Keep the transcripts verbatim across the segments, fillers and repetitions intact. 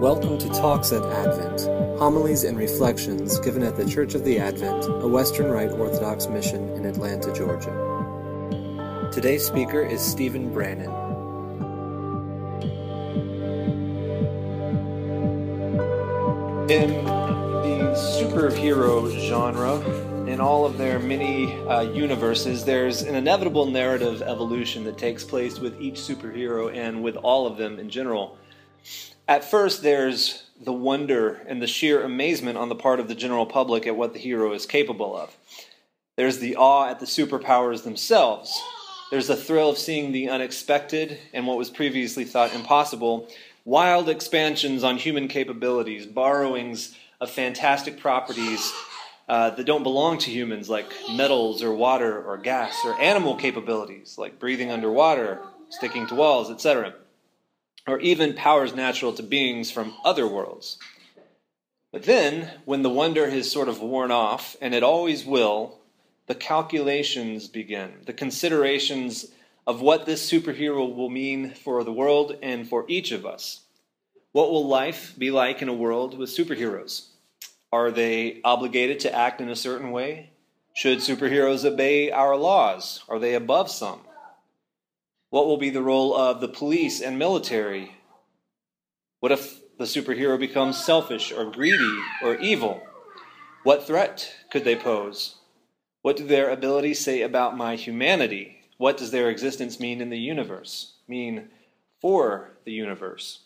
Welcome to Talks at Advent, homilies and reflections given at the Church of the Advent, a Western Rite Orthodox mission in Atlanta, Georgia. Today's speaker is Stephen Brannan. In the superhero genre, in all of their many uh, universes, there's an inevitable narrative evolution that takes place with each superhero and with all of them in general. At first, there's the wonder and the sheer amazement on the part of the general public at what the hero is capable of. There's the awe at the superpowers themselves. There's the thrill of seeing the unexpected and what was previously thought impossible, wild expansions on human capabilities, borrowings of fantastic properties uh, that don't belong to humans, like metals or water or gas, or animal capabilities, like breathing underwater, sticking to walls, et cetera, or even powers natural to beings from other worlds. But then, when the wonder has sort of worn off, and it always will, the calculations begin, the considerations of what this superhero will mean for the world and for each of us. What will life be like in a world with superheroes? Are they obligated to act in a certain way? Should superheroes obey our laws? Are they above some? What will be the role of the police and military? What if the superhero becomes selfish or greedy or evil? What threat could they pose? What do their abilities say about my humanity? What does their existence mean in the universe, mean for the universe?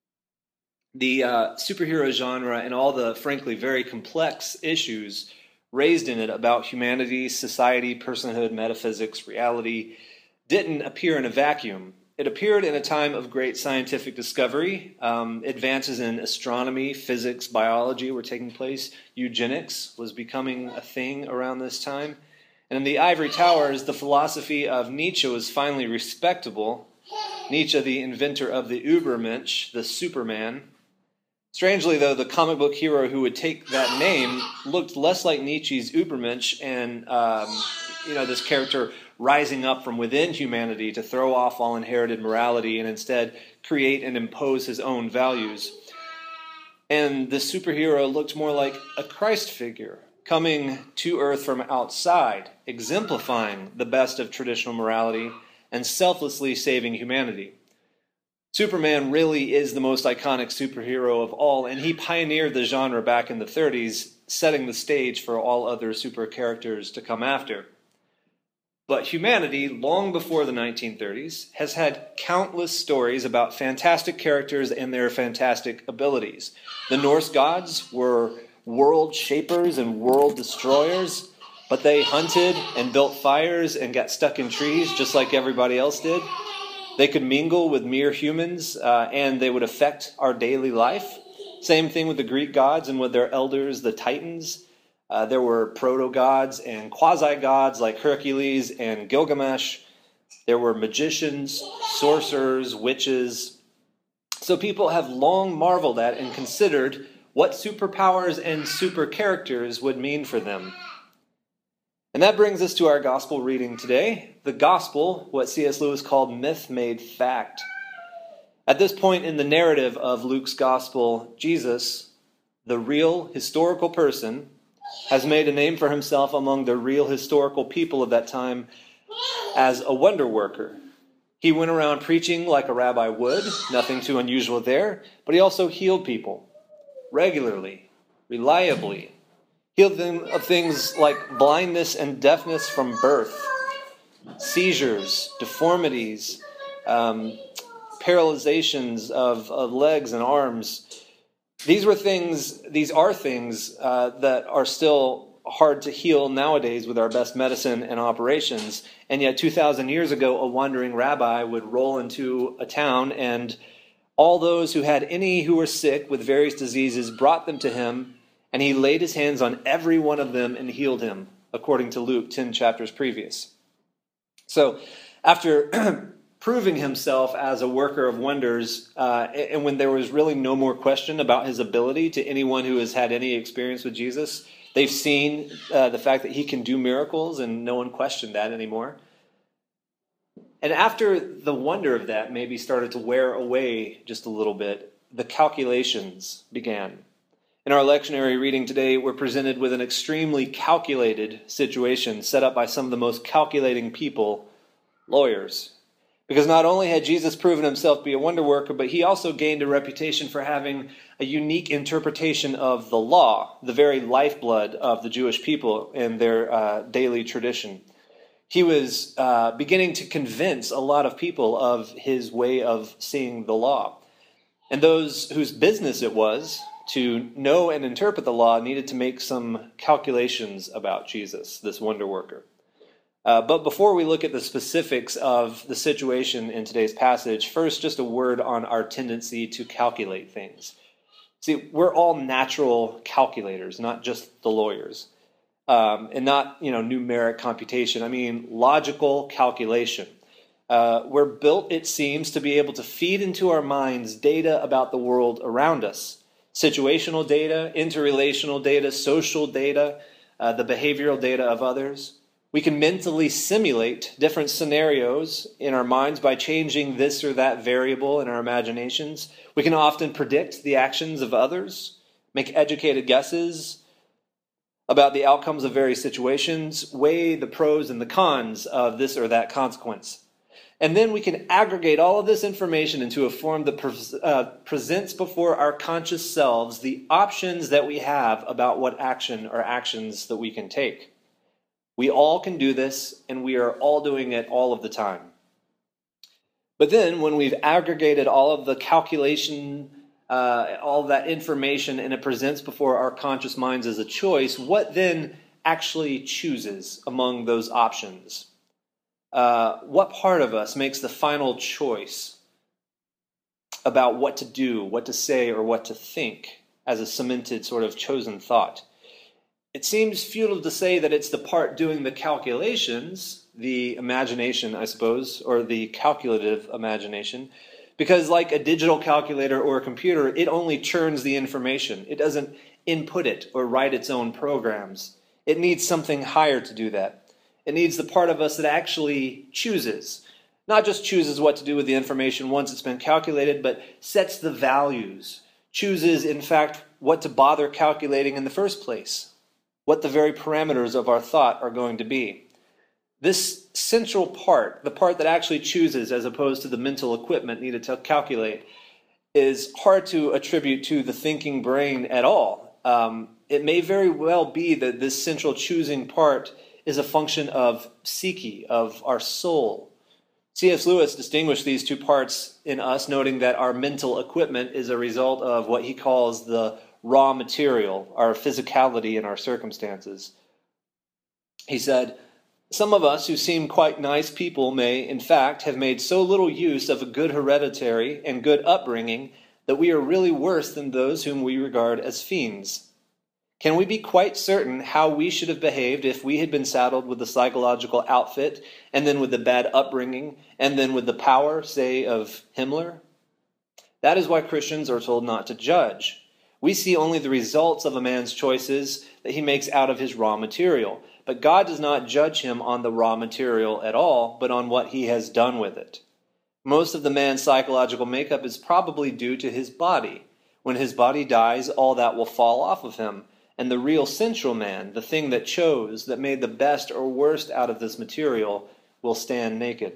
The uh, superhero genre and all the, frankly, very complex issues raised in it about humanity, society, personhood, metaphysics, reality, didn't appear in a vacuum. It appeared in a time of great scientific discovery. Um, advances in astronomy, physics, biology were taking place. Eugenics was becoming a thing around this time. And in the ivory towers, the philosophy of Nietzsche was finally respectable. Nietzsche, the inventor of the Übermensch, the Superman. Strangely, though, the comic book hero who would take that name looked less like Nietzsche's Übermensch and, um, you know, this character rising up from within humanity to throw off all inherited morality and instead create and impose his own values. And the superhero looked more like a Christ figure, coming to earth from outside, exemplifying the best of traditional morality and selflessly saving humanity. Superman really is the most iconic superhero of all, and he pioneered the genre back in the thirties, setting the stage for all other super characters to come after. But humanity, long before the nineteen thirties, has had countless stories about fantastic characters and their fantastic abilities. The Norse gods were world shapers and world destroyers, but they hunted and built fires and got stuck in trees just like everybody else did. They could mingle with mere humans, uh, and they would affect our daily life. Same thing with the Greek gods and with their elders, the Titans. Uh, there were proto-gods and quasi-gods like Hercules and Gilgamesh. There were magicians, sorcerers, witches. So people have long marveled at and considered what superpowers and super characters would mean for them. And that brings us to our gospel reading today. The gospel, what C S Lewis called myth made fact. At this point in the narrative of Luke's gospel, Jesus, the real historical person, has made a name for himself among the real historical people of that time as a wonder worker. He went around preaching like a rabbi would, nothing too unusual there, but he also healed people regularly, reliably. Healed them of things like blindness and deafness from birth, seizures, deformities, um, paralyzations of, of legs and arms. These were things, these are things uh, that are still hard to heal nowadays with our best medicine and operations. And yet two thousand years ago, a wandering rabbi would roll into a town, and all those who had any who were sick with various diseases brought them to him, and he laid his hands on every one of them and healed him, according to Luke ten chapters previous. So after proving himself as a worker of wonders, uh, and when there was really no more question about his ability to anyone who has had any experience with Jesus, they've seen uh, the fact that he can do miracles, and no one questioned that anymore. And after the wonder of that maybe started to wear away just a little bit, the calculations began. In our lectionary reading today, we're presented with an extremely calculated situation set up by some of the most calculating people, lawyers. Because not only had Jesus proven himself to be a wonder worker, but he also gained a reputation for having a unique interpretation of the law, the very lifeblood of the Jewish people and their uh, daily tradition. He was uh, beginning to convince a lot of people of his way of seeing the law. And those whose business it was to know and interpret the law needed to make some calculations about Jesus, this wonder worker. Uh, but before we look at the specifics of the situation in today's passage, first just a word on our tendency to calculate things. See, we're all natural calculators, not just the lawyers. Um, and not, you know, numeric computation. I mean, logical calculation. Uh, we're built, it seems, to be able to feed into our minds data about the world around us. Situational data, interrelational data, social data, uh, the behavioral data of others. We can mentally simulate different scenarios in our minds by changing this or that variable in our imaginations. We can often predict the actions of others, make educated guesses about the outcomes of various situations, weigh the pros and the cons of this or that consequence. And then we can aggregate all of this information into a form that pre- uh, presents before our conscious selves the options that we have about what action or actions that we can take. We all can do this, and we are all doing it all of the time. But then when we've aggregated all of the calculation Uh, all that information, and it presents before our conscious minds as a choice, what then actually chooses among those options? Uh, what part of us makes the final choice about what to do, what to say, or what to think as a cemented sort of chosen thought? It seems futile to say that it's the part doing the calculations, the imagination, I suppose, or the calculative imagination, because like a digital calculator or a computer, it only churns the information. It doesn't input it or write its own programs. It needs something higher to do that. It needs the part of us that actually chooses. Not just chooses what to do with the information once it's been calculated, but sets the values. Chooses, in fact, what to bother calculating in the first place. What the very parameters of our thought are going to be. This central part, the part that actually chooses as opposed to the mental equipment needed to calculate, is hard to attribute to the thinking brain at all. Um, it may very well be that this central choosing part is a function of psyche, of our soul. C S Lewis distinguished these two parts in us, noting that our mental equipment is a result of what he calls the raw material, our physicality and our circumstances. He said, "Some of us who seem quite nice people may, in fact, have made so little use of a good hereditary and good upbringing that we are really worse than those whom we regard as fiends. Can we be quite certain how we should have behaved if we had been saddled with the psychological outfit, and then with the bad upbringing, and then with the power, say, of Himmler? That is why Christians are told not to judge. We see only the results of a man's choices that he makes out of his raw material. But God does not judge him on the raw material at all, but on what he has done with it. Most of the man's psychological makeup is probably due to his body. When his body dies, all that will fall off of him. And the real central man, the thing that chose, that made the best or worst out of this material, will stand naked."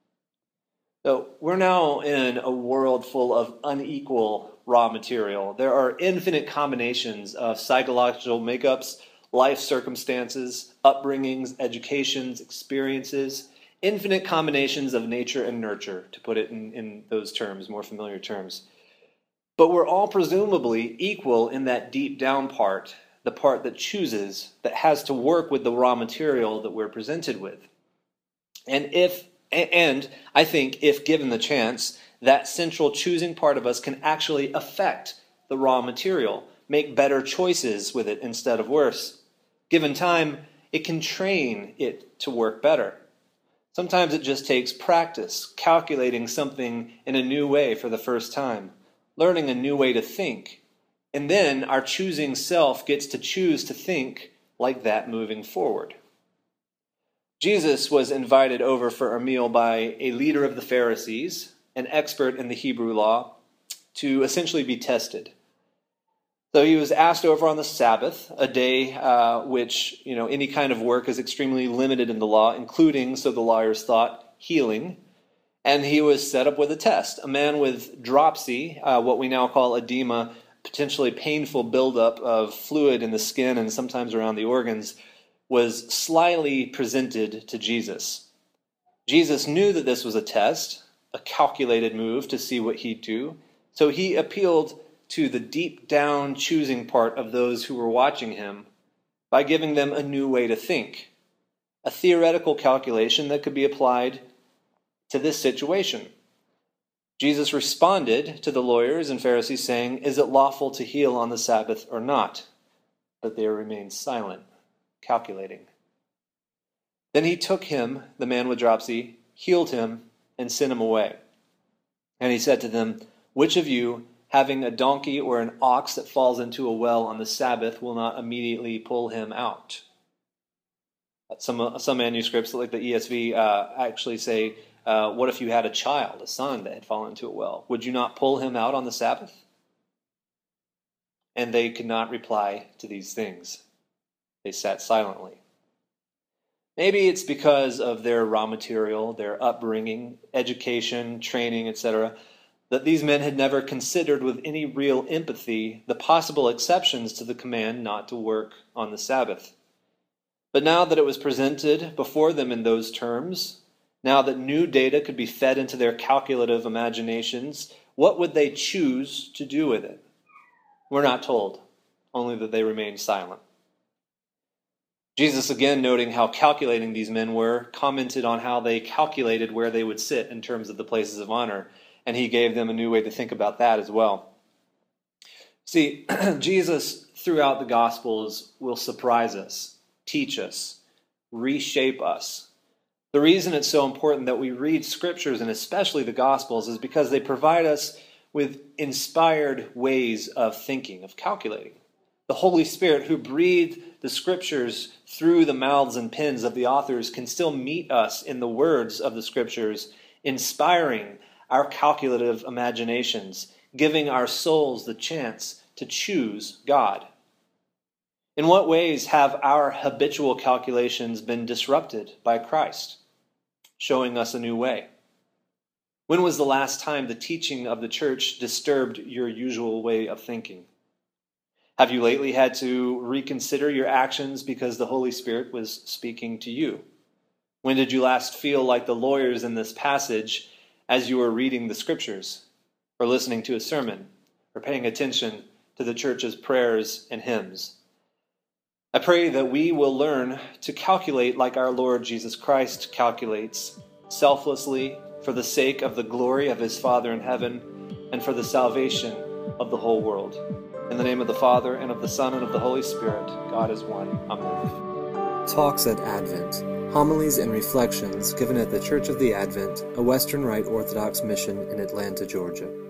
So we're now in a world full of unequal raw material. There are infinite combinations of psychological makeups, life circumstances, upbringings, educations, experiences, infinite combinations of nature and nurture, to put it in, in those terms, more familiar terms. But we're all presumably equal in that deep down part, the part that chooses, that has to work with the raw material that we're presented with. And if, and I think if given the chance, that central choosing part of us can actually affect the raw material, make better choices with it instead of worse. Given time, it can train it to work better. Sometimes it just takes practice, calculating something in a new way for the first time, learning a new way to think. And then our choosing self gets to choose to think like that moving forward. Jesus was invited over for a meal by a leader of the Pharisees, an expert in the Hebrew law, to essentially be tested. So he was asked over on the Sabbath, a day uh, which, you know, any kind of work is extremely limited in the law, including, so the lawyers thought, healing. And he was set up with a test. A man with dropsy, uh, what we now call edema, potentially painful buildup of fluid in the skin and sometimes around the organs, was slyly presented to Jesus. Jesus knew that this was a test, a calculated move to see what he'd do, so he appealed to the deep down choosing part of those who were watching him by giving them a new way to think, a theoretical calculation that could be applied to this situation. Jesus responded to the lawyers and Pharisees saying, "Is it lawful to heal on the Sabbath or not?" But they remained silent, calculating. Then he took him, the man with dropsy, healed him, and sent him away. And he said to them, "Which of you, having a donkey or an ox that falls into a well on the Sabbath, will not immediately pull him out?" Some some manuscripts, like the E S V, uh, actually say, uh, what if you had a child, a son that had fallen into a well? Would you not pull him out on the Sabbath? And they could not reply to these things. They sat silently. Maybe it's because of their raw material, their upbringing, education, training, et cetera, that these men had never considered with any real empathy the possible exceptions to the command not to work on the Sabbath. But now that it was presented before them in those terms, now that new data could be fed into their calculative imaginations, what would they choose to do with it? We're not told, only that they remained silent. Jesus, again noting how calculating these men were, commented on how they calculated where they would sit in terms of the places of honor, and he gave them a new way to think about that as well. See, Jesus, throughout the Gospels, will surprise us, teach us, reshape us. The reason it's so important that we read Scriptures, and especially the Gospels, is because they provide us with inspired ways of thinking, of calculating. The Holy Spirit, who breathed the Scriptures through the mouths and pens of the authors, can still meet us in the words of the Scriptures, inspiring our calculative imaginations, giving our souls the chance to choose God. In what ways have our habitual calculations been disrupted by Christ, showing us a new way? When was the last time the teaching of the church disturbed your usual way of thinking? Have you lately had to reconsider your actions because the Holy Spirit was speaking to you? When did you last feel like the lawyers in this passage as you were reading the Scriptures, or listening to a sermon, or paying attention to the church's prayers and hymns? I pray that we will learn to calculate like our Lord Jesus Christ calculates, selflessly, for the sake of the glory of his Father in heaven, and for the salvation of the whole world. In the name of the Father, and of the Son, and of the Holy Spirit, God is one. Amen. Talks at Advent. Homilies and reflections given at the Church of the Advent, a Western Rite Orthodox mission in Atlanta, Georgia.